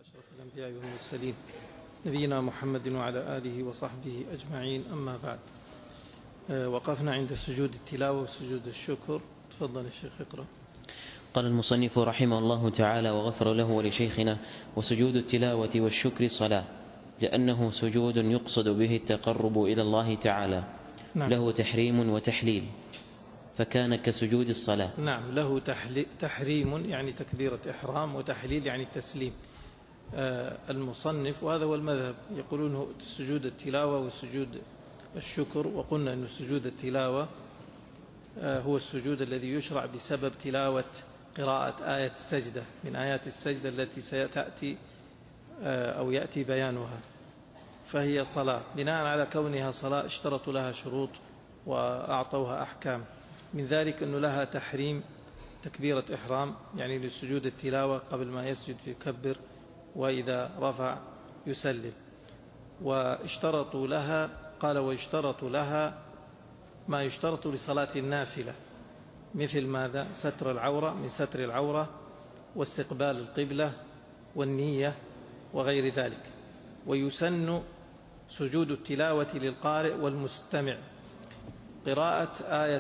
أشرف الأنبياء والمرسلين نبينا محمد وعلى آله وصحبه أجمعين، أما بعد. وقفنا عند سجود التلاوة وسجود الشكر. تفضل الشيخ اقرأ. قال المصنف رحمه الله تعالى وغفر له ولشيخنا: وسجود التلاوة والشكر صلاة، لأنه سجود يقصد به التقرب إلى الله تعالى. نعم. له تحريم وتحليل، فكان كسجود الصلاة. نعم، له تحريم يعني تكبيرة إحرام، وتحليل يعني التسليم. المصنف، وهذا هو المذهب، يقولون سجود التلاوة وسجود الشكر. وقلنا أن سجود التلاوة هو السجود الذي يشرع بسبب تلاوة قراءة آية السجدة من آيات السجدة التي ستأتي أو يأتي بيانها، فهي صلاة. بناء على كونها صلاة اشترطوا لها شروط وأعطوها أحكام، من ذلك أنه لها تحريم تكبيرة إحرام، يعني لسجود التلاوة قبل ما يسجد يكبر، وإذا رفع يسلم. واشترطوا لها، قال ويشترط لها ما يشترط لصلاة النافلة، مثل ماذا؟ ستر العورة، من ستر العورة، واستقبال القبلة، والنية، وغير ذلك. ويسن سجود التلاوة للقارئ والمستمع، قراءة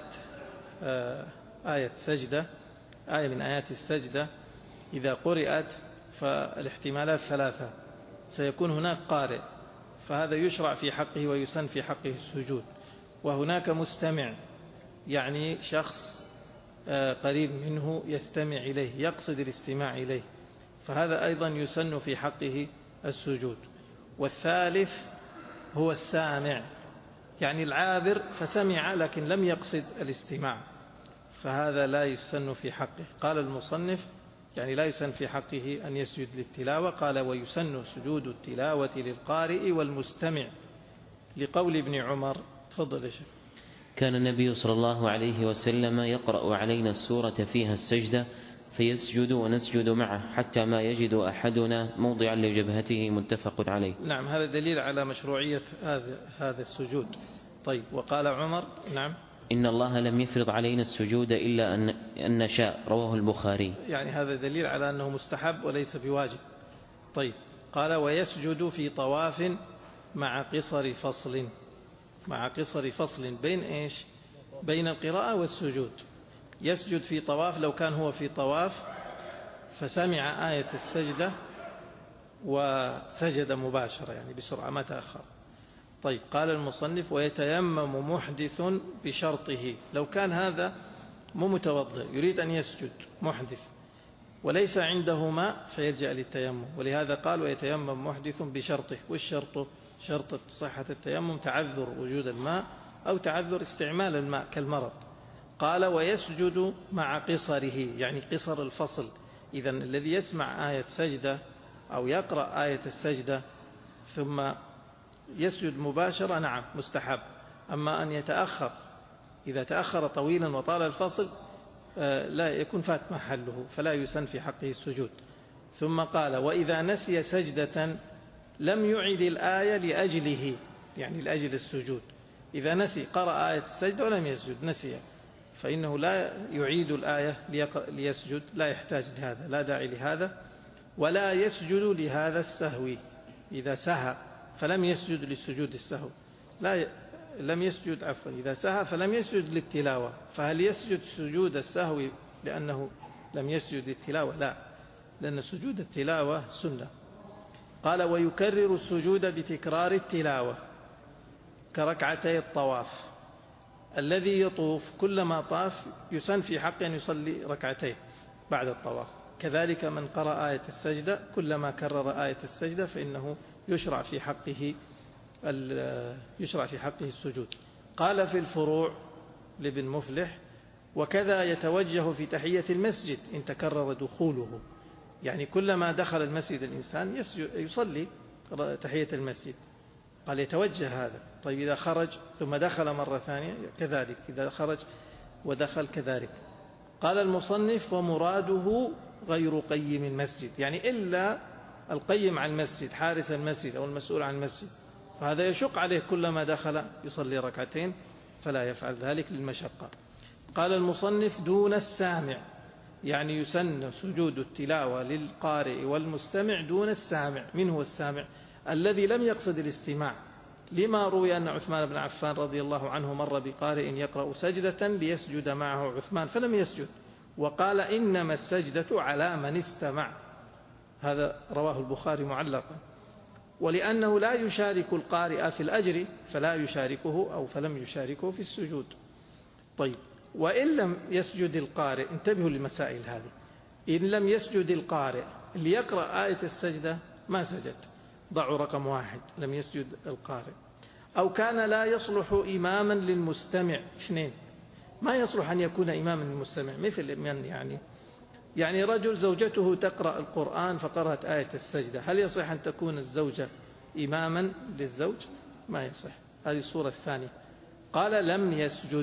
آية سجدة، آية من آيات السجدة إذا قرأت فالاحتمالات ثلاثة: سيكون هناك قارئ فهذا يشرع في حقه ويسن في حقه السجود، وهناك مستمع يعني شخص قريب منه يستمع إليه، يقصد الاستماع إليه، فهذا أيضا يسن في حقه السجود. والثالث هو السامع، يعني العابر فسمع لكن لم يقصد الاستماع، فهذا لا يسن في حقه. قال المصنف يعني لا يسن في حقه أن يسجد للتلاوة. قال ويسن سجود التلاوة للقارئ والمستمع، لقول ابن عمر. تفضل يا شيخ. كان النبي صلى الله عليه وسلم يقرأ علينا السورة فيها السجدة فيسجد ونسجد معه حتى ما يجد أحدنا موضعا لجبهته، متفق عليه. نعم، هذا دليل على مشروعية هذا السجود. طيب، وقال عمر: نعم، إن الله لم يفرض علينا السجود إلا أن نشاء، رواه البخاري. يعني هذا دليل على أنه مستحب وليس بواجب. طيب، قال ويسجد في طواف مع قصر فصل، مع قصر فصل بين إيش؟ بين القراءة والسجود. يسجد في طواف، لو كان هو في طواف فسمع آية السجدة وسجد مباشرة يعني بسرعة ما تأخر. طيب، قال المصنف ويتيمم محدث بشرطه، لو كان هذا مو متوضئ يريد أن يسجد محدث وليس عنده ماء فيلجأ للتيمم، ولهذا قال ويتيمم محدث بشرطه. والشرط شرط صحة التيمم تعذر وجود الماء أو تعذر استعمال الماء كالمرض. قال ويسجد مع قصره، يعني قصر الفصل. إذن الذي يسمع آية سجدة أو يقرأ آية السجدة ثم يسجد مباشرة، نعم مستحب. أما أن يتأخر، إذا تأخر طويلا وطال الفصل لا يكون فات محله، فلا يسن في حقه السجود. ثم قال وإذا نسي سجدة لم يعد الآية لأجله، يعني لأجل السجود. إذا نسي قرأ آية السجدة ولم يسجد، نسي، فإنه لا يعيد الآية ليسجد، لا يحتاج لهذا، لا داعي لهذا. ولا يسجد لهذا السهو، إذا سهى فلم يسجد للسجود السهو، لم يسجد، عفوا، إذا سهى فلم يسجد للتلاوة، فهل يسجد سجود السهو لأنه لم يسجد للتلاوة؟ لا، لأن سجود التلاوة سنة. قال ويكرر السجود بتكرار التلاوة كركعتي الطواف. الذي يطوف كلما طاف يسن في حقه أن يصلي ركعتين بعد الطواف. كذلك من قرأ آية السجدة كلما كرر آية السجدة فإنه يشرع في حقه السجود. قال في الفروع لابن مفلح وكذا يتوجه في تحية المسجد إن تكرر دخوله، يعني كلما دخل المسجد الإنسان يصلي تحية المسجد، قال يتوجه هذا. طيب، إذا خرج ثم دخل مرة ثانية كذلك، إذا خرج ودخل كذلك. قال المصنف ومراده غير قيم المسجد، يعني إلا القيم عن المسجد، حارس المسجد أو المسؤول عن المسجد، فهذا يشق عليه كلما دخل يصلي ركعتين، فلا يفعل ذلك للمشقة. قال المصنف دون السامع، يعني يسن سجود التلاوة للقارئ والمستمع دون السامع. من هو السامع؟ الذي لم يقصد الاستماع، لما روي أن عثمان بن عفان رضي الله عنه مر بقارئ يقرأ سجدة ليسجد معه عثمان فلم يسجد، وقال إنما السجدة على من استمع. هذا رواه البخاري معلقا. ولأنه لا يشارك القارئ في الأجر فلا يشاركه أو فلم يشاركه في السجود. طيب، وإن لم يسجد القارئ، انتبهوا للمسائل هذه، إن لم يسجد القارئ ليقرأ آية السجدة ما سجد، ضعوا رقم 1 لم يسجد القارئ. أو كان لا يصلح إماما للمستمع 2 ما يصلح أن يكون إماما للمستمع. مثل من يعني رجل زوجته تقرأ القرآن فقرأت آية السجدة، هل يصح أن تكون الزوجة إماما للزوج؟ ما يصح. هذه الصورة الثانية. قال لم يسجد.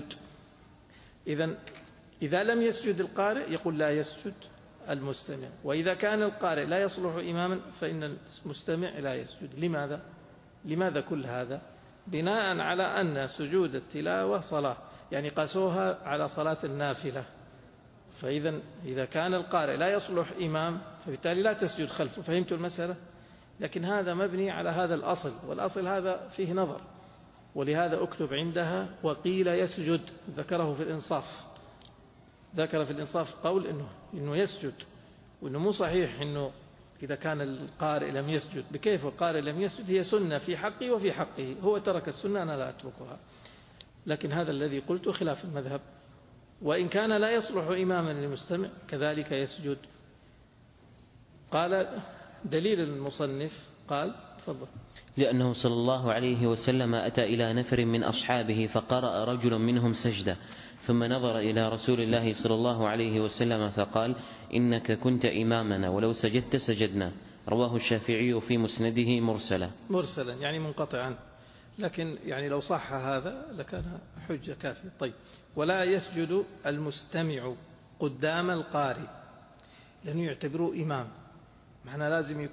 إذا لم يسجد القارئ يقول لا يسجد المستمع. وإذا كان القارئ لا يصلح إماما فإن المستمع لا يسجد. لماذا كل هذا؟ بناء على أن سجود التلاوة صلاة، يعني قاسوها على صلاة النافلة. إذا كان القارئ لا يصلح إمام فبالتالي لا تسجد خلفه. فهمتوا المسألة؟ لكن هذا مبني على هذا الأصل، والأصل هذا فيه نظر، ولهذا أكتب عندها وقيل يسجد. ذكره في الإنصاف، ذكر في الإنصاف قول إنه يسجد، وإنه مو صحيح إنه إذا كان القارئ لم يسجد. بكيف القارئ لم يسجد؟ هي سنة في حقي وفي حقه، هو ترك السنة أنا لا أتركها. لكن هذا الذي قلت خلاف المذهب. وإن كان لا يصلح إماما للمستمع كذلك يسجد. قال دليل المصنف، قال تفضل. لأنه صلى الله عليه وسلم أتى إلى نفر من أصحابه فقرأ رجل منهم سجدة، ثم نظر إلى رسول الله صلى الله عليه وسلم فقال إنك كنت إمامنا ولو سجدت سجدنا. رواه الشافعي في مسنده مرسلا يعني منقطعا، لكن يعني لو صح هذا لكان حجة كافية. طيب، ولا يسجد المستمع قدام القارئ لأنه يعتبره إمام. معنى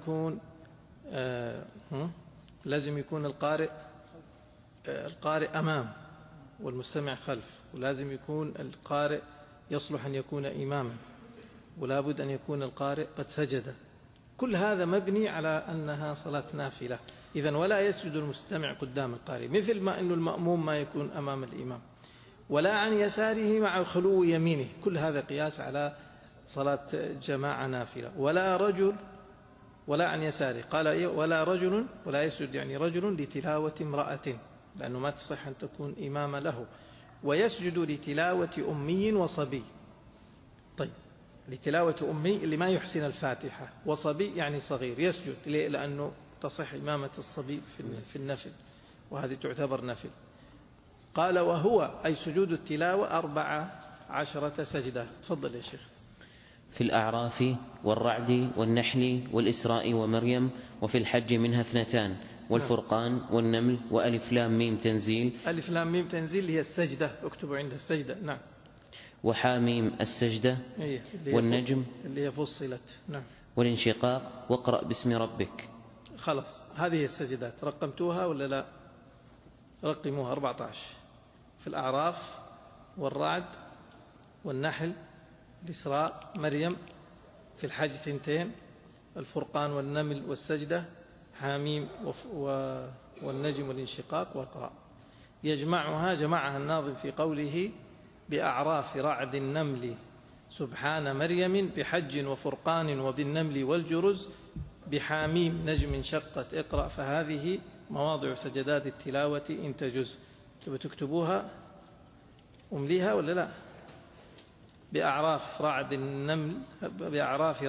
لازم يكون القارئ أمام والمستمع خلف، ولازم يكون القارئ يصلح أن يكون إماما، ولا بد أن يكون القارئ قد سجد. كل هذا مبني على أنها صلاة نافلة. إذن ولا يسجد المستمع قدام القارئ، مثل ما أن المأموم ما يكون أمام الإمام، ولا عن يساره مع خلو يمينه. كل هذا قياس على صلاة جماعة نافلة. ولا عن يساره، قال ولا رجل، ولا يسجد يعني رجل لتلاوة امرأة، لأنه ما تصح أن تكون إمام له. ويسجد لتلاوة أمي وصبي. طيب، لتلاوة أمي اللي ما يحسن الفاتحة، وصبي يعني صغير يسجد. ليه؟ لأنه تصح إمامة الصبي في النفل، وهذه تعتبر نفل. قال وهو أي سجود التلاوة 14 سجدة. تفضل يا شيخ. في الأعراف والرعد والنحل والإسراء ومريم، وفي الحج منها 2، والفرقان والنمل وألف لام ميم تنزيل. ألف لام ميم تنزيل هي السجدة، اكتبوا عندها السجدة. نعم. وحاميم السجدة، والنجم اللي هي فصلت. نعم. والانشقاق، واقرأ باسم ربك. خلاص، هذه السجدات رقمتوها ولا لا؟ رقموها 14. في الأعراف والرعد والنحل، الإسراء، مريم، في الحج 2، الفرقان والنمل والسجدة، حاميم والنجم والانشقاق، واقرأ. جمعها الناظم في قوله بأعراف رعد النمل سبحان مريم، بحج وفرقان وبالنمل والجرز، بحاميم نجم شقت اقرأ. فهذه مواضع سجدات التلاوة إن تجز. تكتبوها أمليها ولا لا؟ بأعراف رعد النمل، بأعراف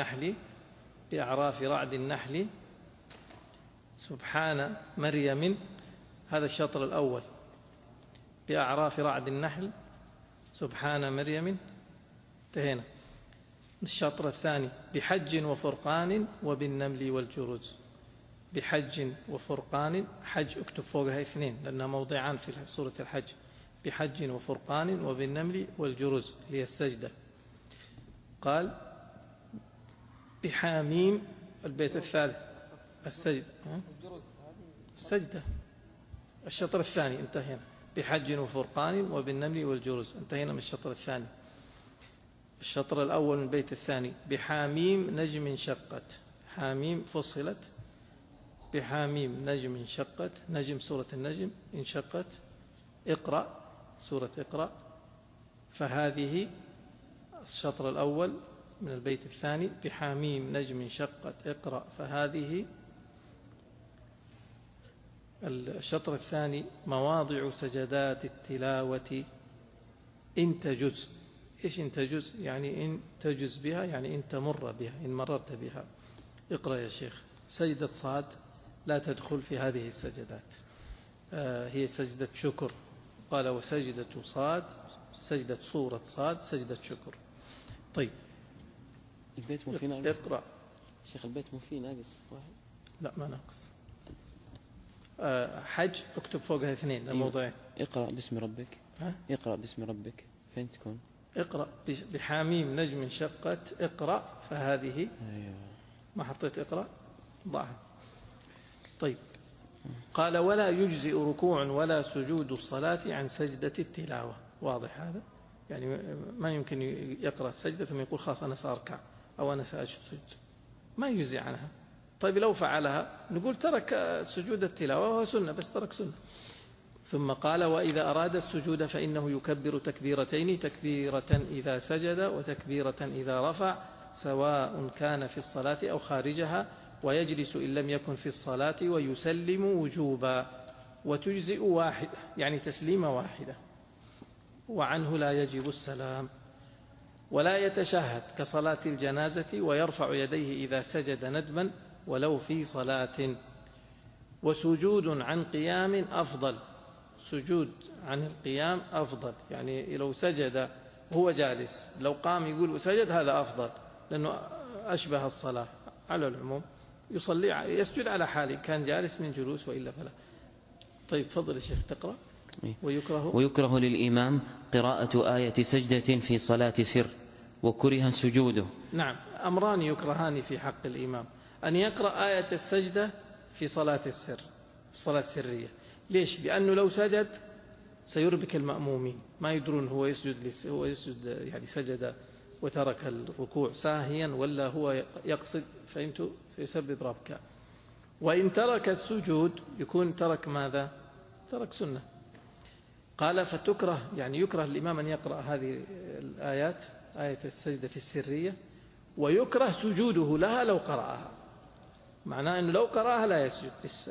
رعد النحل سبحان مريم. هذا الشطر الأول. بأعراف رعد النحل سبحان مريم، انتهينا. الشطر الثاني بحج وفرقان وبالنمل والجرز. بحج وفرقان، حج اكتب فوقها 2 لأنها موضعان في سورة الحج. بحج وفرقان وبالنمل والجرز هي السجدة. قال بحاميم البيت الثالث السجدة. الشطر الثاني انتهينا. بحج وفرقان وبالنمل والجرز، انتهينا من الشطر الثاني. الشطر الأول من البيت الثاني: بحاميم نجم شقت. حاميم فصلت، بحاميم نجم شقت، نجم سورة النجم انشقت. اقرأ سورة اقرأ فهذه. الشطر الأول من البيت الثاني: بحاميم نجم شقت اقرأ فهذه. الشطر الثاني: مواضع سجدات التلاوة إن تجز. إيش إن تجز؟ يعني إن تجز بها، يعني إن تمر بها، إن مررت بها. اقرأ يا شيخ. سجدة صاد لا تدخل في هذه السجدات، هي سجدة شكر. قال: وسجدة صاد، سجدة صورة صاد سجدة شكر. طيب البيت مو فيه ناقص. اقرأ شيخ البيت مو فيه ناقص واحد. لا ما ناقص. حج اكتب فوقها 2 الموضوعين. اقرأ باسم ربك. اقرأ باسم ربك فين تكون؟ اقرأ بحاميم نجم شقت اقرأ فهذه. أيوة. ما حطيت اقرأ ضعها. طيب قال: ولا يجزئ ركوع ولا سجود الصلاة عن سجدة التلاوة. واضح هذا؟ يعني ما يمكن يقرأ السجدة ثم يقول خلاص أنا سأركع أو أنا سأسجد، ما يجزي عنها. طيب لو فعلها نقول ترك سجود التلاوة وهو سنة، بس ترك سنة. ثم قال: وإذا أراد السجود فإنه يكبر تكبيرتين: تكبيرة إذا سجد وتكبيرة إذا رفع، سواء كان في الصلاة أو خارجها، ويجلس إن لم يكن في الصلاة، ويسلم وجوبا. وتجزئ واحدة يعني تسليمة واحدة، وعنه لا يجب السلام. ولا يتشهد كصلاة الجنازة، ويرفع يديه إذا سجد ندبا ولو في صلاة. وسجود عن قيام أفضل. سجود عن القيام أفضل، يعني لو سجد وهو جالس، لو قام يقول وسجد هذا أفضل، لأنه أشبه الصلاة. على العموم يسجد على حاله، كان جالس من جلوس وإلا فلا. طيب فضل الشيخ تقرأ. ويكره للإمام قراءة آية سجدة في صلاة سر، وكره سجوده. نعم، أمران يكرهان في حق الإمام: أن يقرأ آية السجدة في صلاة السر، الصلاة السرية. ليش؟ لأنه لو سجد سيربك المأمومين، ما يدرون هو يسجد يعني سجد وترك الركوع ساهيا ولا هو يقصد، فإنتو سيسبب ربكا. وإن ترك السجود يكون ترك ماذا؟ ترك سنة. قال: فتكره يعني يكره الإمام أن يقرأ هذه الآيات، آية السجدة في السرية، ويكره سجوده لها لو قرأها. معناه أنه لو قرأها لا يسجد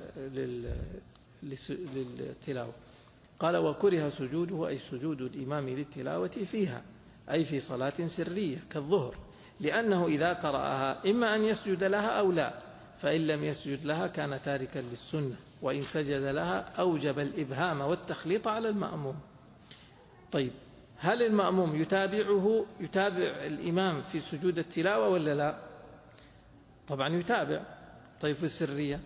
للتلاوة. قال: وكره سجوده أي سجود الإمام للتلاوة فيها، أي في صلاة سرية كالظهر، لأنه إذا قرأها إما أن يسجد لها أو لا، فإن لم يسجد لها كان تاركا للسنة، وإن سجد لها أوجب الإبهام والتخليط على المأموم. طيب هل المأموم يتابع الإمام في سجود التلاوة ولا لا؟ طبعا يتابع. طيب في السرية،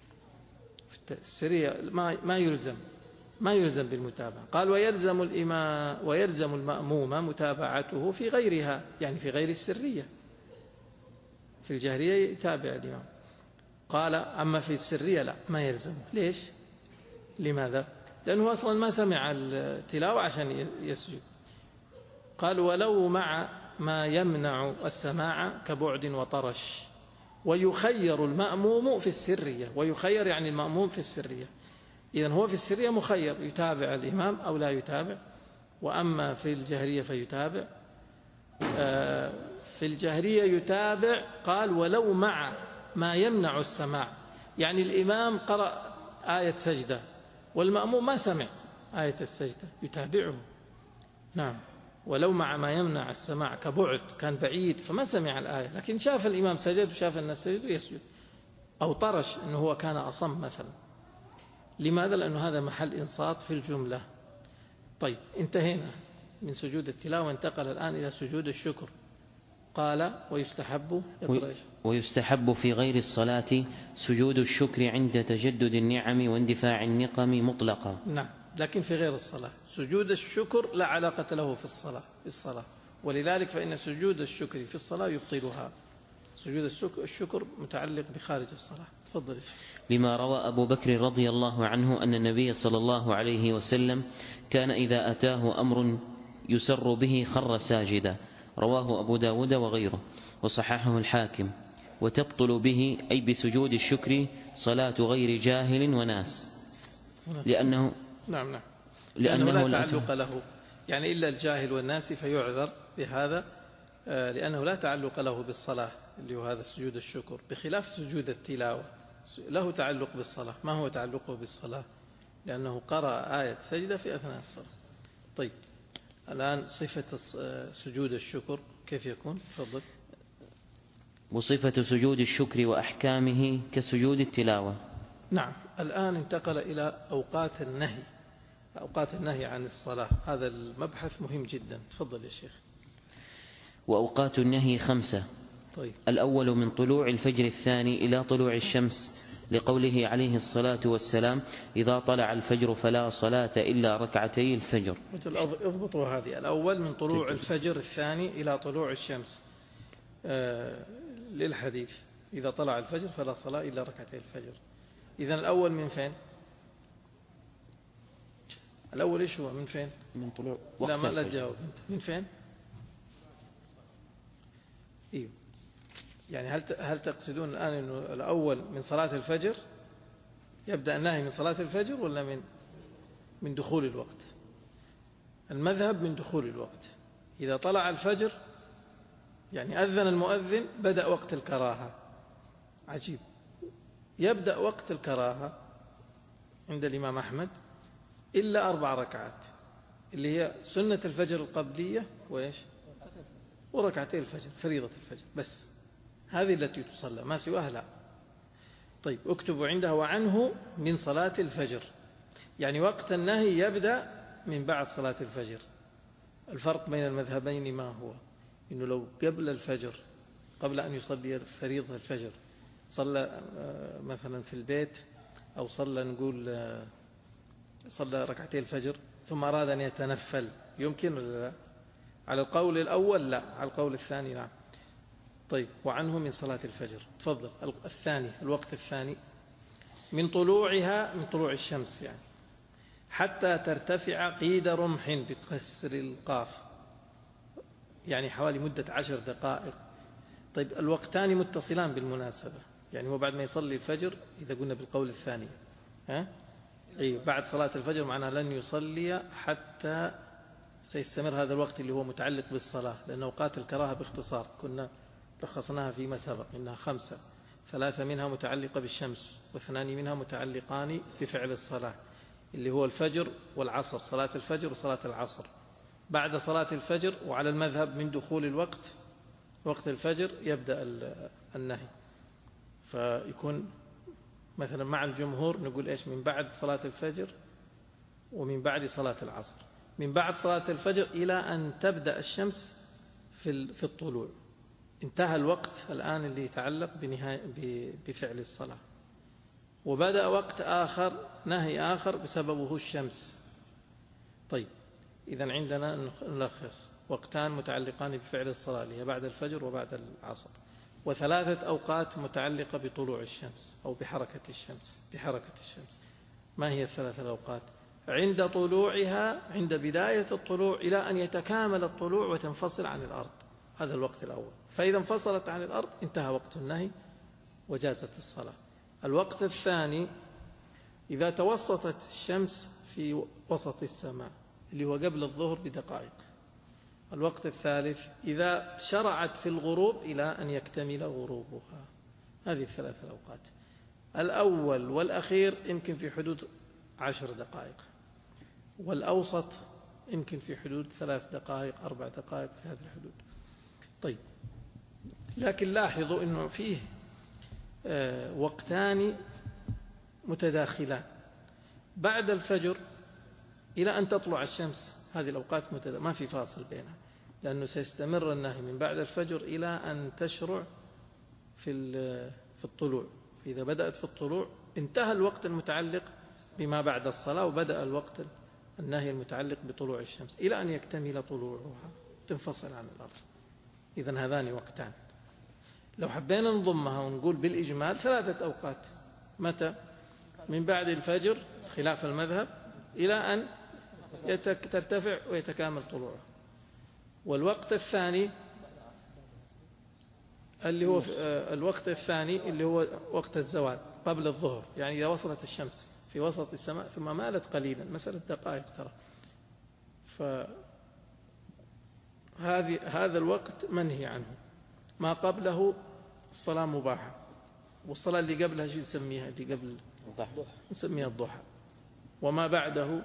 ما يلزم بالمتابعة. قال: ويلزم المأموم متابعته في غيرها، يعني في غير السرية. في الجهرية يتابع الإمام. قال: أما في السرية لا، ما يلزم. ليش؟ لماذا؟ لأنه أصلا ما سمع التلاوة عشان يسجد. قال: ولو مع ما يمنع السماع كبعد وطرش. ويخير المأموم في السرية. ويخير يعني المأموم في السرية، إذن هو في السرية مخير، يتابع الإمام أو لا يتابع. وأما في الجهرية فيتابع. في الجهرية يتابع. قال: ولو مع ما يمنع السماع، يعني الإمام قرأ آية سجدة والمأموم ما سمع آية السجدة يتابعه. نعم، ولو مع ما يمنع السماع كبعد، كان بعيد فما سمع الآية، لكن شاف الإمام سجد وشاف الناس سجد ويسجد. أو طرش، أنه هو كان أصم مثلا. لماذا؟ لأنه هذا محل إنصات في الجملة. طيب انتهينا من سجود التلاوة، انتقل الآن إلى سجود الشكر. قال: ويستحب في غير الصلاة سجود الشكر عند تجدد النعم واندفاع النقم مطلقا. نعم، لكن في غير الصلاة سجود الشكر لا علاقة له في الصلاة. ولذلك فإن سجود الشكر في الصلاة يبطلها. سجود الشكر متعلق بخارج الصلاة. تفضل. لما روى أبو بكر رضي الله عنه أن النبي صلى الله عليه وسلم كان إذا أتاه أمر يسر به خر ساجدا، رواه أبو داود وغيره وصححه الحاكم. وتبطل به أي بسجود الشكر صلاة غير جاهل وناس، لأنه لا تعلق له، يعني إلا الجاهل والناس فيعذر بهذا، لأنه لا تعلق له بالصلاة اللي هو هذا سجود الشكر، بخلاف سجود التلاوة له تعلق بالصلاة. ما هو تعلقه بالصلاة؟ لأنه قرأ آية سجدة في أثناء الصلاة. طيب الآن صفة سجود الشكر كيف يكون؟ تفضل. وصفة سجود الشكر وأحكامه كسجود التلاوة. نعم. الآن انتقل إلى أوقات النهي عن الصلاة. هذا المبحث مهم جدا. تفضل يا شيخ. وأوقات النهي 5. طيب. الأول من طلوع الفجر الثاني إلى طلوع الشمس، لقوله عليه الصلاة والسلام: إذا طلع الفجر فلا صلاة إلا ركعتي الفجر. اضبطوا هذه. الأول من طلوع الفجر الثاني إلى طلوع الشمس، للحديث إذا طلع الفجر فلا صلاة إلا ركعتي الفجر. إذن الأول من فين؟ الأول إيش هو؟ من فين؟ من طلوع وقت الفجر. لا تجاوب أنت. من فين؟ إيه. يعني هل تقصدون الآن أنه الأول من صلاة الفجر، يبدأ النهي من صلاة الفجر، ولا من دخول الوقت؟ المذهب من دخول الوقت. إذا طلع الفجر يعني أذن المؤذن بدأ وقت الكراهة. عجيب. يبدأ وقت الكراهة عند الإمام أحمد إلا 4 ركعات، اللي هي سنة الفجر القبلية وإيش؟ وركعتي الفجر، فريضة الفجر بس. هذه التي تصلى، ما سواها لا. طيب اكتبوا عندها وعنه من صلاة الفجر، يعني وقت النهي يبدأ من بعد صلاة الفجر. الفرق بين المذهبين ما هو؟ إنه لو قبل الفجر، قبل أن يصلي فريضة الفجر، صلى مثلا في البيت، أو صلى ركعتي الفجر ثم أراد أن يتنفل، يمكن ولا لا؟ على القول الأول لا، على القول الثاني نعم. طيب وعنه من صلاة الفجر. تفضل. الثاني، الوقت الثاني من طلوعها، من طلوع الشمس يعني، حتى ترتفع قيد رمح بكسر القاف، يعني حوالي مدة 10 دقائق. طيب الوقتان متصلان بالمناسبة، يعني هو بعد ما يصلي الفجر إذا قلنا بالقول الثاني بعد صلاة الفجر معناه لن يصلي حتى سيستمر هذا الوقت اللي هو متعلق بالصلاة، لأن أوقات الكراهة باختصار كنا لخصناها فيما سبق إنها 5، 3 منها متعلقة بالشمس، و2 منها متعلقان بفعل الصلاة، اللي هو الفجر والعصر، صلاة الفجر وصلاة العصر. بعد صلاة الفجر وعلى المذهب من دخول الوقت، وقت الفجر يبدأ النهي. فيكون مثلا مع الجمهور نقول إيش؟ من بعد صلاة الفجر ومن بعد صلاة العصر، من بعد صلاة الفجر إلى أن تبدأ الشمس في الطلوع. انتهى الوقت الآن اللي يتعلق بفعل الصلاة، وبدأ وقت آخر، نهي آخر بسببه الشمس. طيب إذن عندنا نلخص: وقتان متعلقان بفعل الصلاة اللي هي بعد الفجر وبعد العصر، و3 أوقات متعلقة بطلوع الشمس أو بحركة الشمس. ما هي ال3 الأوقات؟ عند طلوعها، عند بداية الطلوع إلى أن يتكامل الطلوع وتنفصل عن الأرض، هذا الوقت الأول. فإذا انفصلت عن الأرض انتهى وقت النهي وجازت الصلاة. الوقت الثاني إذا توسطت الشمس في وسط السماء، اللي هو قبل الظهر بدقائق. الوقت الثالث إذا شرعت في الغروب إلى أن يكتمل غروبها. هذه ال3 الأوقات. الأول والأخير يمكن في حدود 10 دقائق، والأوسط يمكن في حدود 3 دقائق 4 دقائق، في هذه الحدود. طيب لكن لاحظوا أنه فيه وقتان متداخلان بعد الفجر إلى أن تطلع الشمس. هذه الأوقات ما في فاصل بينها، لأنه سيستمر النهي من بعد الفجر إلى أن تشرع في الطلوع. فإذا بدأت في الطلوع انتهى الوقت المتعلق بما بعد الصلاة، وبدأ الوقت النهي المتعلق بطلوع الشمس إلى أن يكتمل طلوعها تنفصل عن الأرض. إذن هذان وقتان. لو حبينا نضمها ونقول بالإجمال 3 أوقات. متى؟ من بعد الفجر خلاف المذهب إلى أن ترتفع ويتكامل طلوعها. والوقت الثاني اللي هو الوقت الثاني اللي هو وقت الزوال قبل الظهر، يعني إذا وصلت الشمس في وسط السماء ثم مالت قليلا، مسألة دقائق ترى، هذا الوقت منهي عنه. ما قبله الصلاة مباحة، والصلاة اللي قبلها شو نسميها؟ اللي قبل نسميها الضحى. وما بعده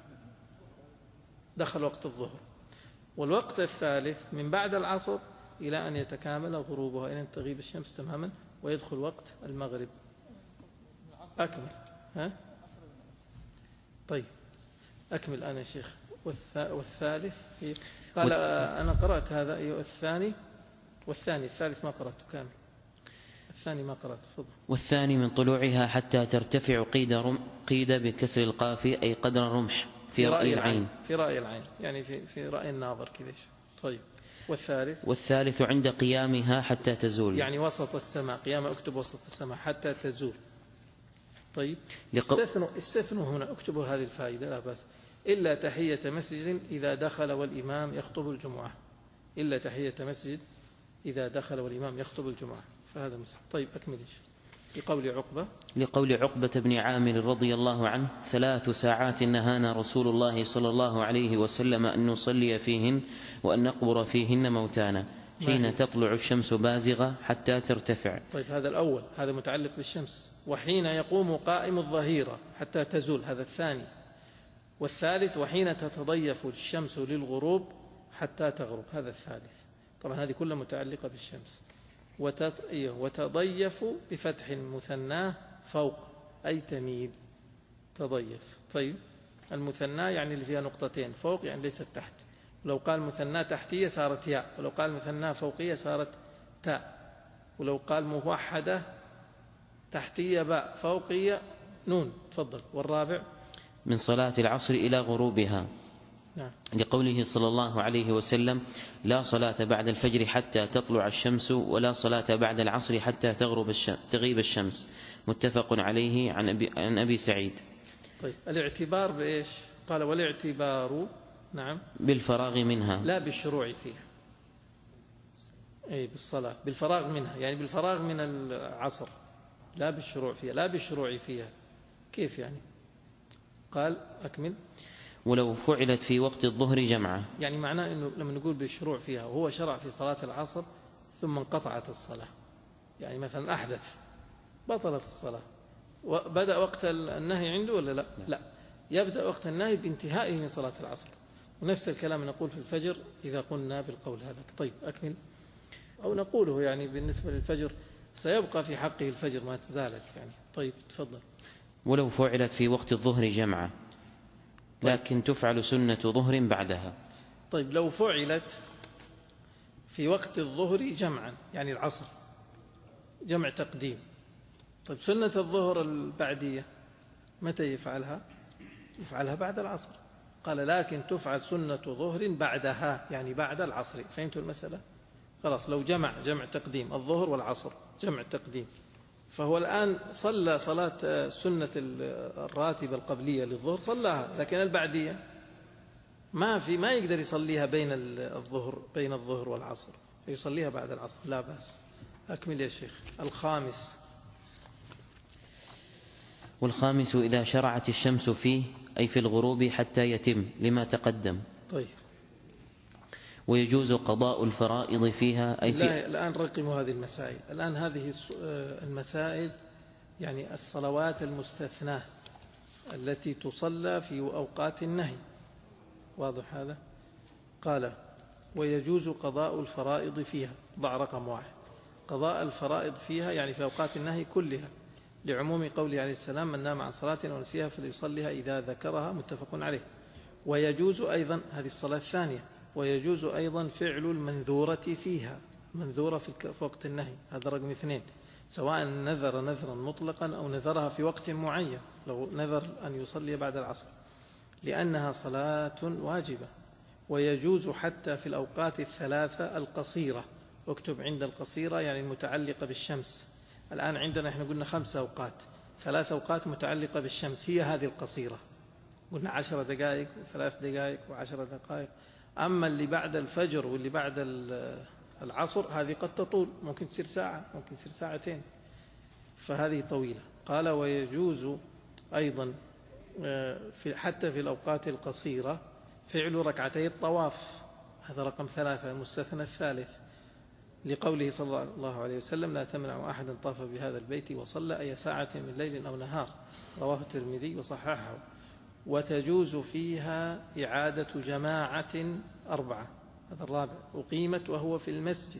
دخل وقت الظهر. والوقت الثالث من بعد العصر إلى أن يتكامل غروبها، إلى أن تغيب الشمس تماما ويدخل وقت المغرب. أكمل. ها؟ طيب أكمل الآن يا شيخ. والثالث قال أنا قرأت هذا. أيوة والثاني الثالث ما قرأته كامل. الثاني ما قرأت. تفضل. والثاني من طلوعها حتى ترتفع قيد بكسر القاف أي قدر الرمح في رأي العين. في رأي العين يعني في رأي الناظر كذا. طيب. والثالث عند قيامها حتى تزول، يعني وسط السماء. قيام اكتب وسط السماء حتى تزول. طيب. استثنوا هنا، اكتبوا هذه الفائدة لا بأس. إلا تحية مسجد إذا دخل والإمام يخطب الجمعة. إلا تحية مسجد إذا دخل والإمام يخطب الجمعة، فهذا مسجد. طيب أكمل. لقول عقبة بن عامر رضي الله عنه: 3 ساعات نهانا رسول الله صلى الله عليه وسلم أن نصلي فيهن وأن نقبر فيهن موتانا حين تطلع الشمس بازغة حتى ترتفع. طيب هذا الأول، هذا متعلق بالشمس. وحين يقوم قائم الظهيرة حتى تزول، هذا الثاني. والثالث وحين تتضيف الشمس للغروب حتى تغرب، هذا الثالث. طبعا هذه كلها متعلقة بالشمس. وتضيف بفتح المثنى فوق أي تميل تضيف. طيب المثنى يعني اللي فيها نقطتين، فوق يعني ليست تحت. ولو قال مثنى تحتية صارت ياء، ولو قال مثنى فوقية صارت تاء، ولو قال موحدة تحتية باء فوقية نون. تفضل. والرابع من صلاة العصر إلى غروبها. نعم. لقوله صلى الله عليه وسلم: لا صلاة بعد الفجر حتى تطلع الشمس ولا صلاة بعد العصر حتى تغيب الشمس. متفق عليه عن أبي سعيد. طيب الاعتبار بإيش؟ قال والاعتبار نعم بالفراغ منها لا بالشروع فيها. أي بالصلاة بالفراغ منها، يعني بالفراغ من العصر، لا بالشروع فيها. لا بالشروع فيها كيف يعني؟ قال أكمل. ولو فعلت في وقت الظهر جمعة، يعني معناه أنه لما نقول بالشروع فيها وهو شرع في صلاة العصر ثم انقطعت الصلاة، يعني مثلا أحدث بطلت الصلاة وبدأ وقت النهي عنده ولا لا؟ لا، يبدأ وقت النهي بانتهائه من صلاة العصر. ونفس الكلام نقول في الفجر إذا قلنا بالقول هذا. طيب أكمل. أو نقوله يعني بالنسبة للفجر سيبقى في حقه الفجر ما تزالت يعني. طيب تفضل. ولو فعلت في وقت الظهر جمعة لكن تفعل سنة ظهر بعدها. طيب لو فعلت في وقت الظهر جمعا يعني العصر جمع تقديم. طيب سنة الظهر البعدية متى يفعلها؟ يفعلها بعد العصر. قال لكن تفعل سنة ظهر بعدها يعني بعد العصر. فهمتوا المسألة؟ خلاص لو جمع تقديم الظهر والعصر جمع تقديم، فهو الآن صلى صلاة سنة الراتبة القبلية للظهر صلاها، لكن البعدية ما يقدر يصليها بين الظهر والعصر، فيصليها بعد العصر لا بأس. أكمل يا شيخ. والخامس إذا شرعت الشمس فيه أي في الغروب حتى يتم لما تقدم. طيب. ويجوز قضاء الفرائض فيها أي في الآن رقموا هذه المسائل. الآن هذه المسائل يعني الصلوات المستثناة التي تصلى في أوقات النهي. واضح هذا؟ قال ويجوز قضاء الفرائض فيها. ضع رقم 1. قضاء الفرائض فيها يعني في أوقات النهي كلها، لعموم قوله عليه السلام: من نام عن صلاة ونسيها فليصليها إذا ذكرها. متفق عليه. ويجوز أيضا هذه الصلاة الثانية، ويجوز أيضا فعل المنذورة فيها. منذورة في وقت النهي، هذا رقم 2، سواء نذر نذرا مطلقا أو نذرها في وقت معين، لو نذر أن يصلي بعد العصر لأنها صلاة واجبة. ويجوز حتى في الأوقات الثلاثة القصيرة. واكتب عند القصيرة يعني المتعلقة بالشمس. الآن عندنا احنا قلنا 5 أوقات، 3 أوقات متعلقة بالشمس هي هذه القصيرة، قلنا 10 دقائق و3 دقائق و10 دقائق. أما اللي بعد الفجر واللي بعد العصر هذه قد تطول، ممكن تصير ساعة، ممكن تصير ساعتين، فهذه طويلة. قال ويجوز أيضا حتى في الأوقات القصيرة فعل ركعتي الطواف، هذا رقم 3 المستثنى الثالث، لقوله صلى الله عليه وسلم لا تمنع أحد طاف بهذا البيت وصلى أي ساعة من ليل أو نهار، رواه الترمذي وصححه. وتجوز فيها إعادة جماعة 4، هذا الرابع، أقيمت وهو في المسجد.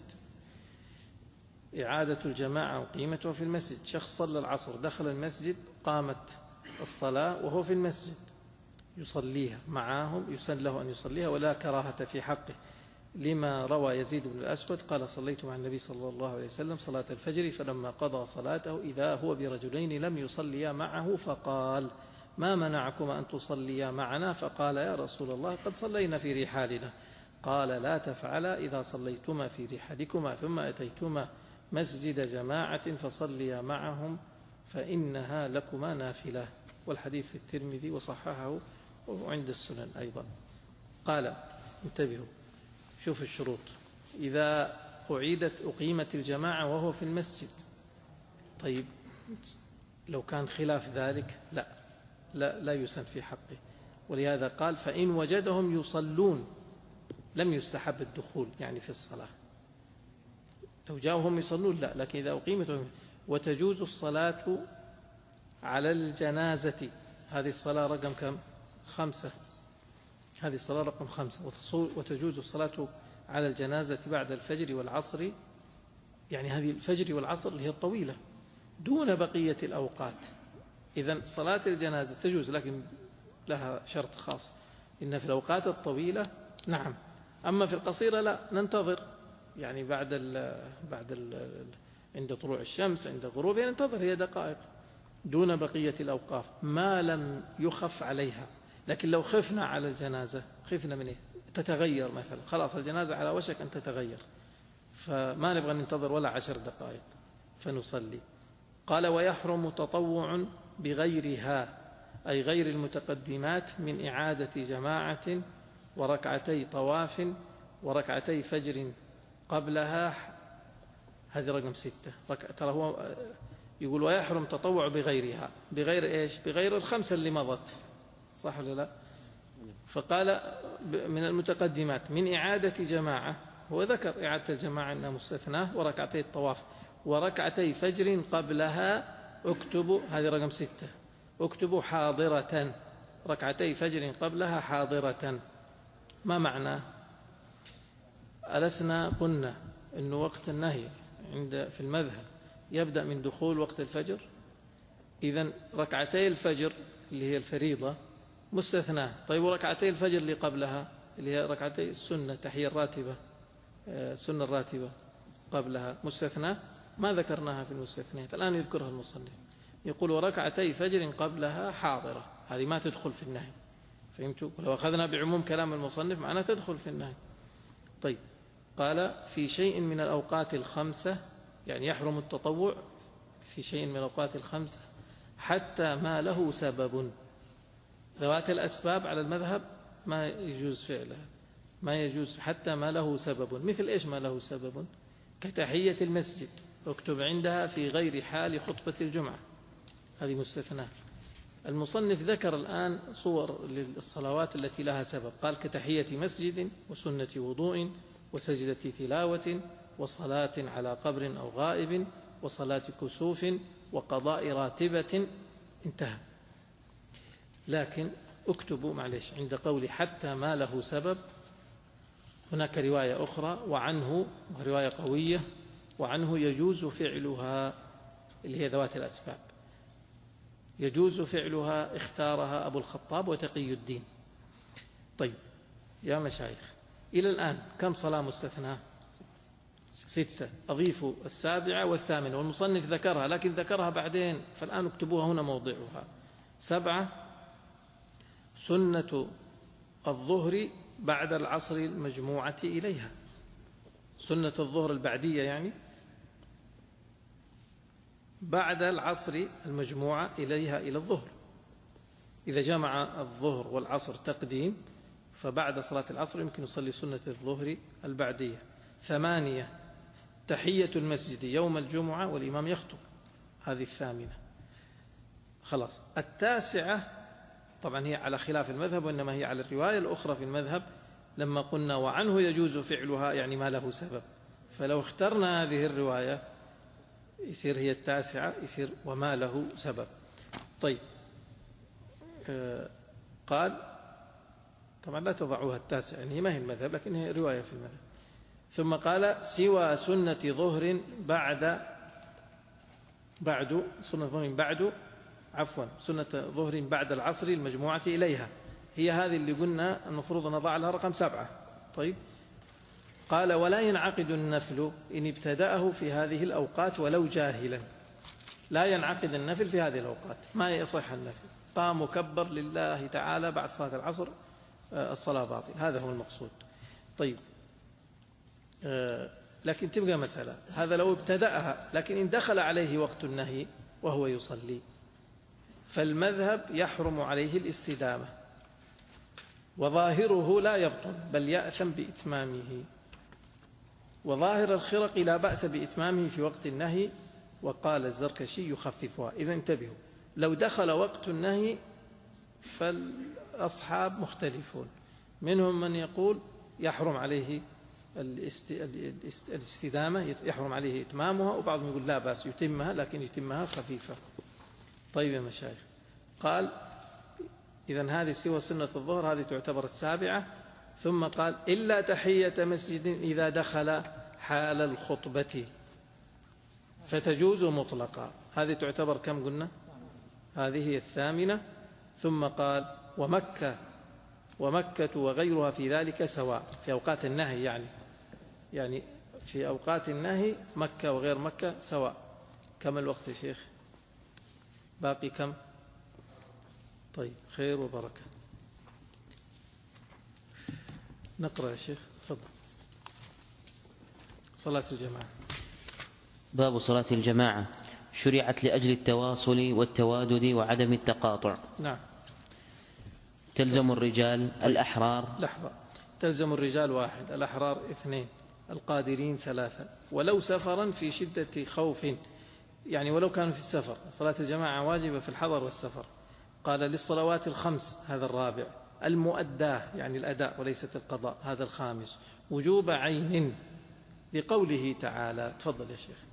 إعادة الجماعة أقيمت وهو في المسجد، شخص صلى العصر دخل المسجد، قامت الصلاة وهو في المسجد يصليها معهم، يسن له أن يصليها ولا كراهة في حقه، لما روى يزيد بن الأسود قال صليت مع النبي صلى الله عليه وسلم صلاة الفجر فلما قضى صلاته إذا هو برجلين لم يصليا معه فقال ما منعكما أن تصليا معنا؟ فقال يا رسول الله قد صلينا في رحالنا. قال لا تفعلا إذا صليتما في رحالكما ثم أتيتما مسجد جماعة فصليا معهم فإنها لكما نافلة. والحديث في الترمذي وصححه وعند السنن أيضا. قال انتبهوا، شوف الشروط، إذا أقيمت الجماعة وهو في المسجد، طيب لو كان خلاف ذلك لا يسن في حقه، ولهذا قال فإن وجدهم يصلون لم يستحب الدخول يعني في الصلاة، لو جاءهم يصلون لا، لكن إذا أقيمت. وتجوز الصلاة على الجنازة، هذه الصلاة رقم كم؟ 5، هذه الصلاة رقم 5. وتجوز الصلاة على الجنازة بعد الفجر والعصر، يعني هذه الفجر والعصر اللي هي الطويلة دون بقية الأوقات. إذن صلاة الجنازة تجوز لكن لها شرط خاص، إن في الأوقات الطويلة نعم، أما في القصيرة لا، ننتظر يعني عند طلوع الشمس عند غروبها ننتظر هي دقائق دون بقية الأوقاف ما لم يخف عليها. لكن لو خفنا على الجنازة، خفنا من تتغير مثلا، خلاص الجنازة على وشك أن تتغير، فما نبغى ننتظر ولا 10 دقائق فنصلي. قال ويحرم تطوع بغيرها، أي غير المتقدمات، من إعادة جماعة وركعتي طواف وركعتي فجر قبلها، هذه رقم 6. ترى هو يقول ويحرم تطوع بغيرها، بغير إيش؟ بغير ال5 اللي مضت، صح ولا لا؟ فقال من المتقدمات من إعادة جماعة، هو ذكر إعادة الجماعة أنها مستثناه، وركعتي الطواف وركعتي فجر قبلها، اكتبوا هذه رقم 6، اكتبوا حاضرة، ركعتي فجر قبلها حاضرة. ما معناه؟ ألسنا قلنا أن وقت النهي في المذهب يبدأ من دخول وقت الفجر؟ إذن ركعتي الفجر اللي هي الفريضة مستثناه. طيب وركعتي الفجر اللي قبلها اللي هي ركعتي السنة، تحية الراتبة، السنة الراتبة قبلها مستثناه، ما ذكرناها في المستثنيات، الآن يذكرها المصنف، يقول وركعتي فجر قبلها حاضرة، هذه ما تدخل في النهي، فهمتوا؟ ولو أخذنا بعموم كلام المصنف معناه تدخل في النهي. طيب قال في شيء من الأوقات ال5، يعني يحرم التطوع في شيء من الأوقات ال5 حتى ما له سبب. ذوات الأسباب على المذهب ما يجوز فعلها، ما يجوز حتى ما له سبب. مثل إيش ما له سبب؟ كتحية المسجد، اكتب عندها في غير حال خطبة الجمعة، هذه مستثناة. المصنف ذكر الآن صور للصلوات التي لها سبب، قال كتحية مسجد وسنة وضوء وسجدة تلاوة وصلاة على قبر أو غائب وصلاة كسوف وقضاء راتبة، انتهى. لكن اكتبوا معلش عند قولي حتى ما له سبب، هناك رواية أخرى وعنه، رواية قوية، وعنه يجوز فعلها اللي هي ذوات الأسباب، يجوز فعلها، اختارها أبو الخطاب وتقي الدين. طيب يا مشايخ، إلى الآن كم صلاة مستثناة؟ 6، أضيف 7 و8، والمصنف ذكرها لكن ذكرها بعدين، فالآن اكتبوها هنا موضعها. 7 سنة الظهر بعد العصر المجموعة إليها، سنة الظهر البعدية يعني بعد العصر المجموعة إليها إلى الظهر، إذا جمع الظهر والعصر تقديم فبعد صلاة العصر يمكن يصلي سنة الظهر البعدية. 8 تحية المسجد يوم الجمعة والإمام يخطب، هذه 8. خلاص. 9 طبعا هي على خلاف المذهب، وإنما هي على الرواية الأخرى في المذهب لما قلنا وعنه يجوز فعلها، يعني ما له سبب، فلو اخترنا هذه الرواية يصير هي 9، يصير وما له سبب. طيب قال طبعا لا تضعوها 9، يعني ما هي المذهب لكن هي رواية في المذهب. ثم قال سوى سنة ظهر سنة ظهر بعد العصر المجموعة إليها، هي هذه اللي قلنا المفروض نضع لها رقم 7. طيب قال ولا ينعقد النفل إن ابتدأه في هذه الأوقات ولو جاهلا. لا ينعقد النفل في هذه الأوقات، ما يصح النفل. قام مكبر لله تعالى بعد صلاة العصر، الصلاة باطل، هذا هو المقصود. طيب لكن تبقى مسألة، هذا لو ابتدأها، لكن إن دخل عليه وقت النهي وهو يصلي فالمذهب يحرم عليه الاستدامة، وظاهره لا يبطل بل يأثم بإتمامه، وظاهر الخرق لا بأس بإتمامه في وقت النهي، وقال الزركشي يخففها. إذا انتبهوا، لو دخل وقت النهي فالأصحاب مختلفون، منهم من يقول يحرم عليه الاستدامة، يحرم عليه إتمامها، وبعضهم يقول لا بأس يتمها لكن يتمها خفيفة. طيب يا مشايخ، قال إذن هذه سوى سنة الظهر، هذه تعتبر 7. ثم قال إلا تحية مسجد إذا دخل حال الخطبة فتجوز مطلقا، هذه تعتبر كم قلنا؟ هذه هي 8. ثم قال ومكة وغيرها في ذلك سواء، في أوقات النهي يعني في أوقات النهي مكة وغير مكة سواء. كم الوقت يا شيخ؟ باقي كم؟ طيب خير وبركة. نقرأ يا شيخ، تفضل. صلاة الجماعة. باب صلاة الجماعة شرعت لأجل التواصل والتوادد وعدم التقاطع. نعم. تلزم الرجال الأحرار. لحظة. تلزم الرجال 1، الأحرار 2، القادرين 3، ولو سفرا في شدة خوف، يعني ولو كانوا في السفر. صلاة الجماعة واجبة في الحضر والسفر. قال للصلوات ال5، هذا الرابع. المؤداه يعني الأداء وليست القضاء، هذا الخامس. وجوب عين لقوله تعالى. تفضل يا شيخ.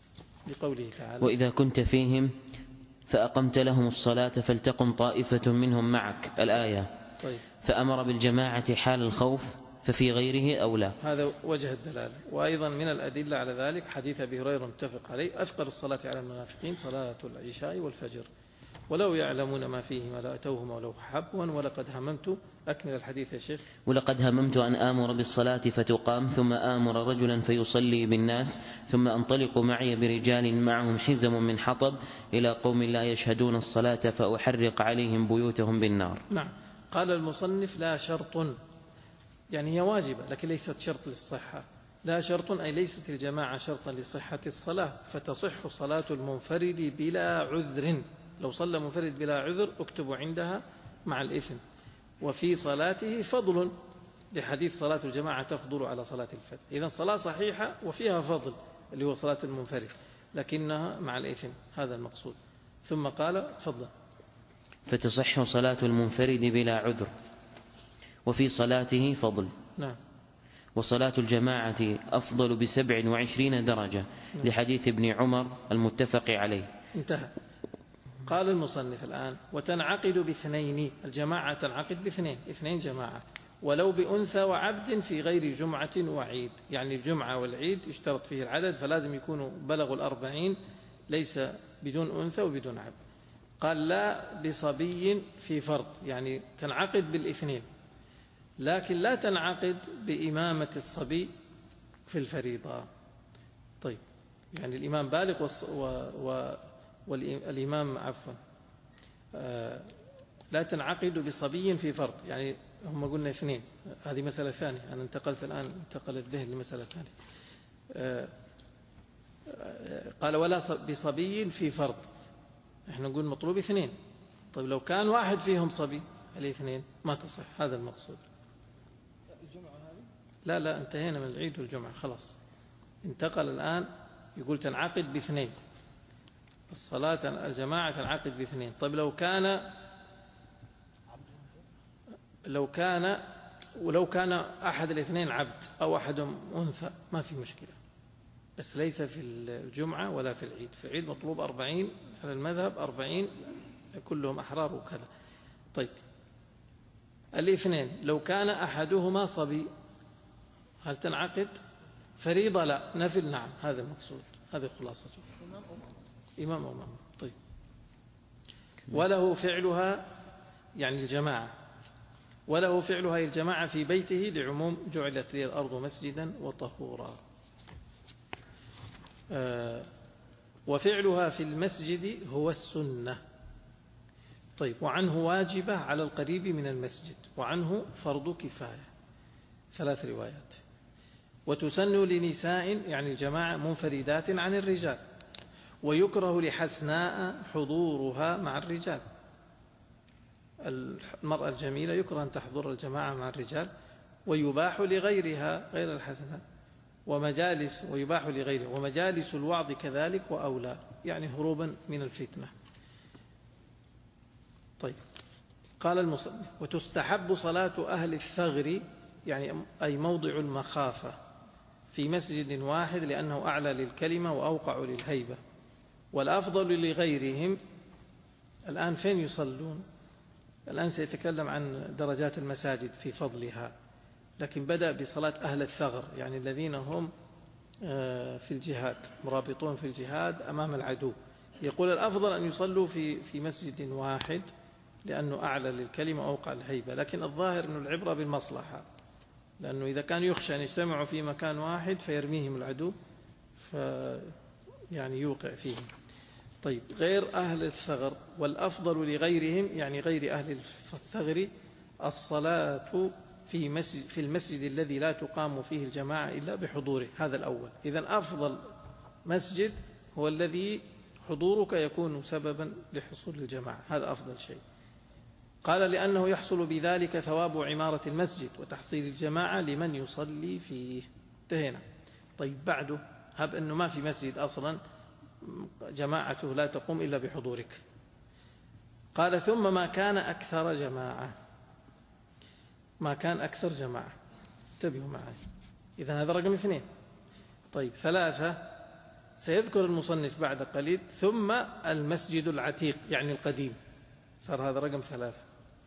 لقوله تعالى وإذا كنت فيهم فأقمت لهم الصلاة فلتقم طائفة منهم معك، الآية. طيب. فأمر بالجماعة حال الخوف، ففي غيره أولى. هذا وجه الدلالة. وأيضا من الأدلة على ذلك حديث أبي هريرة متفق عليه: أثقل الصلاة على المنافقين صلاة العشاء والفجر، ولو يعلمون ما فيهما لأتوهما ولو حبوا ولقد هممت. أكمل الحديث يا شيخ. ولقد هممت أن آمر بالصلاة فتقام، ثم آمر رجلا فيصلي بالناس، ثم أنطلق معي برجال معهم حزم من حطب إلى قوم لا يشهدون الصلاة فأحرق عليهم بيوتهم بالنار. نعم. قال المصنف: لا شرط، يعني هي واجبة لكن ليست شرط للصحة. لا شرط أي ليست الجماعة شرطا لصحة الصلاة، فتصح صلاة المنفرد بلا عذر. لو صلى منفرد بلا عذر اكتب عندها مع الإثم. وفي صلاته فضل، لحديث صلاة الجماعة تفضل على صلاة الفرد. إذن صلاة صحيحة وفيها فضل اللي هو صلاة المنفرد، لكنها مع الإثم، هذا المقصود. ثم قال: تفضل. فتصح صلاة المنفرد بلا عذر وفي صلاته فضل. نعم. وصلاة الجماعة أفضل ب27 درجة. نعم. لحديث ابن عمر المتفق عليه. انتهى. قال المصنف الآن: وتنعقد باثنين، الجماعة تنعقد باثنين، 2 جماعة، ولو بأنثى وعبد في غير جمعة وعيد. يعني الجمعة والعيد يشترط فيه العدد، فلازم يكونوا بلغوا 40، ليس بدون أنثى وبدون عبد. قال: لا بصبي في فرض، يعني تنعقد بالاثنين، لكن لا تنعقد بإمامة الصبي في الفريضة. طيب، يعني الإمام بالغ والإمام عفوا لا تنعقد بصبي في فرض، يعني هم قلنا 2، هذه مسألة ثانية. أنا انتقل الذهن لمسألة ثانية. قال: ولا بصبي في فرض، احنا نقول مطلوب 2. طيب لو كان واحد فيهم صبي، الاثنين ما تصح، هذا المقصود. لا انتهينا من العيد والجمعة خلاص. انتقل الآن يقول تنعقد باثنين، الصلاة الجماعة تنعقد باثنين. طيب لو كان أحد الاثنين عبد أو أحدهم أنثى ما في مشكلة، بس ليس في الجمعة ولا في العيد. في العيد مطلوب 40 على المذهب، 40 كلهم أحرار وكذا. طيب الاثنين لو كان أحدهما صبي هل تنعقد؟ فريضة لا، نفل نعم، هذا المقصود، هذه خلاصته. إمام أو مأموم. طيب وله فعلها يعني الجماعة، وله فعلها الجماعة في بيته لعموم جعلت لي الأرض مسجدا وطهورا. وفعلها في المسجد هو السنة. طيب وعنه واجبة على القريب من المسجد، وعنه فرض كفاية. 3 روايات. وتسن لنساء يعني الجماعة منفردات عن الرجال، ويكره لحسناء حضورها مع الرجال. المرأة الجميلة يكره أن تحضر الجماعة مع الرجال، ويباح لغيرها غير الحسناء ويباح لغيره ومجالس الوعظ كذلك وأولى، يعني هروبا من الفتنة. طيب قال المصنف وتستحب صلاة أهل الثغر يعني أي موضع المخافة في مسجد واحد لأنه أعلى للكلمة وأوقع للهيبة، والأفضل لغيرهم. الآن فين يصلون؟ الآن سيتكلم عن درجات المساجد في فضلها، لكن بدأ بصلاة أهل الثغر يعني الذين هم في الجهاد، مرابطون في الجهاد أمام العدو. يقول الأفضل أن يصلوا في مسجد واحد لأنه أعلى للكلمة وأوقع الهيبة، لكن الظاهر أن العبرة بالمصلحة، لأنه إذا كان يخشى أن يجتمعوا في مكان واحد فيرميهم العدو يعني يوقع فيهم. طيب غير أهل الثغر، والأفضل لغيرهم يعني غير أهل الثغر الصلاة في المسجد الذي لا تقام فيه الجماعة إلا بحضوره. هذا الأول. إذن أفضل مسجد هو الذي حضورك يكون سببا لحصول الجماعة، هذا أفضل شيء. قال لأنه يحصل بذلك ثواب عمارة المسجد وتحصيل الجماعة لمن يصلي فيه. انتهينا. طيب بعده هب أنه ما في مسجد أصلا جماعته لا تقوم إلا بحضورك. قال ثم ما كان أكثر جماعة، ما كان أكثر جماعة، انتبهوا معي. إذا هذا رقم 2. طيب 3 سيذكر المصنف بعد قليل ثم المسجد العتيق يعني القديم، صار هذا رقم 3.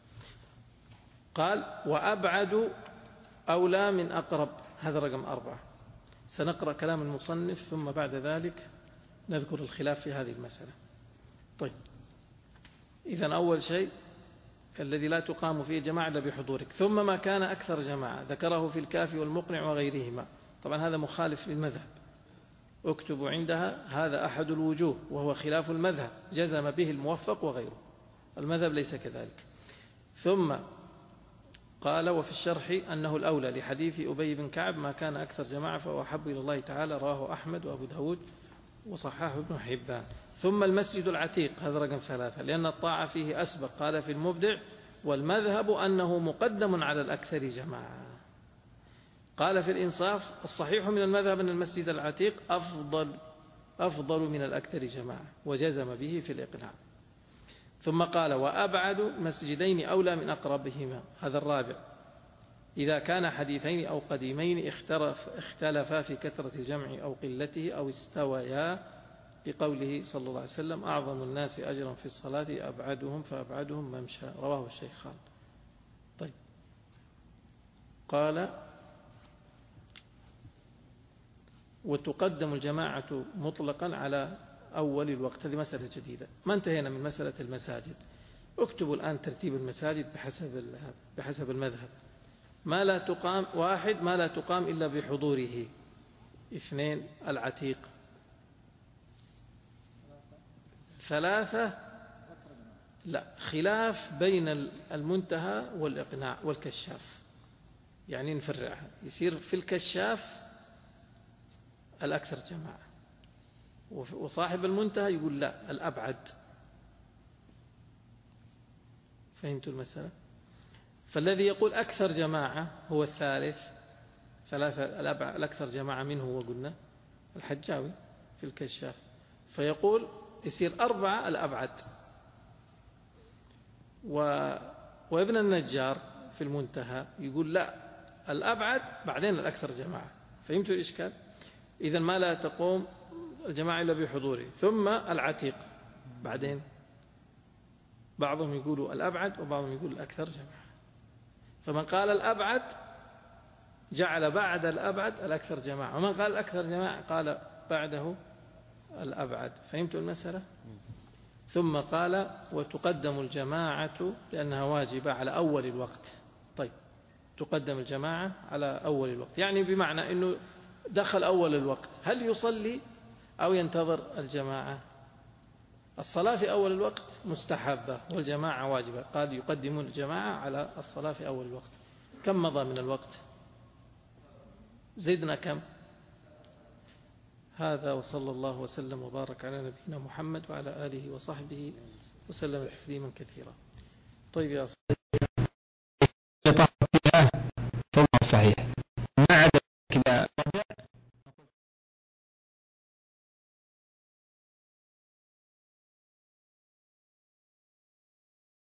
قال وأبعد أولى من أقرب، هذا رقم 4. سنقرأ كلام المصنف ثم بعد ذلك نذكر الخلاف في هذه المسألة. طيب إذن أول شيء الذي لا تقام فيه جماعة إلا بحضورك. ثم ما كان أكثر جماعة ذكره في الكافي والمقنع وغيرهما. طبعا هذا مخالف للمذهب، اكتبوا عندها هذا أحد الوجوه وهو خلاف المذهب جزم به الموفق وغيره، المذهب ليس كذلك. ثم قال وفي الشرح أنه الأولى لحديث أبي بن كعب ما كان أكثر جماعة فهو أحب إلى الله تعالى، رواه أحمد وأبو داود وصححه ابن حبان. ثم المسجد العتيق هذا رقم 3 لأن الطاعة فيه أسبق. قال في المبدع والمذهب أنه مقدم على الأكثر جماعة. قال في الإنصاف الصحيح من المذهب أن المسجد العتيق أفضل من الأكثر جماعة وجزم به في الإقناع. ثم قال وأبعد مسجدين أولى من أقربهما، هذا الرابع إذا كان حديثين أو قديمين اختلفا في كثرة الجمع أو قلته أو استويا، بقوله صلى الله عليه وسلم أعظم الناس أجرا في الصلاة أبعدهم فأبعدهم ممشى، رواه الشيخان. طيب قال وتقدم الجماعة مطلقا على أول الوقت. هذه مسألة جديدة، ما انتهينا من مسألة المساجد. اكتبوا الآن ترتيب المساجد بحسب المذهب. ما لا تقام 1 ما لا تقام إلا بحضوره. 2 العتيق. 3 لا خلاف بين المنتهى والإقناع والكشاف، يعني نفرعها يصير في الكشاف الأكثر جماعة، وصاحب المنتهى يقول لا الأبعد. فهمتوا المسألة؟ فالذي يقول أكثر جماعة هو الثالث ثلاثة الأكثر جماعة منه وقلنا الحجاوي في الكشاف، فيقول يصير 4 الأبعد. وابن النجار في المنتهى يقول لا، الأبعد بعدين الأكثر جماعة. فهمتوا الإشكال؟ إذا ما لا تقوم الجماعة إلا بحضوره، ثم العتيق بعدين. بعضهم يقولوا الأبعد وبعضهم يقول الأكثر جماعة. فمن قال الأبعد جعل بعد الأبعد الأكثر جماعة، ومن قال الأكثر جماعة قال بعده الأبعد. فهمتوا المسألة؟ ثم قال وتقدم الجماعة لأنها واجبة على أول الوقت. طيب، تقدم الجماعة على أول الوقت، يعني بمعنى أنه دخل أول الوقت، هل يصلي أو ينتظر الجماعة؟ الصلاة في أول الوقت مستحبة والجماعة واجبة، قال يقدمون الجماعة على الصلاة في أول الوقت. كم مضى من الوقت؟ زدنا كم؟ هذا، وصلى الله وسلم وبارك على نبينا محمد وعلى آله وصحبه وسلم تسليما كثيرا. طيب يا